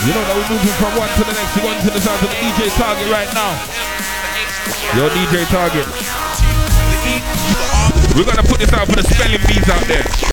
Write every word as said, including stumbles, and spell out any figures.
You know that we're moving from one to the next. We're going to the sound to the D J Target right now. Yo, D J Target. We're gonna put this out for the spelling bees out there.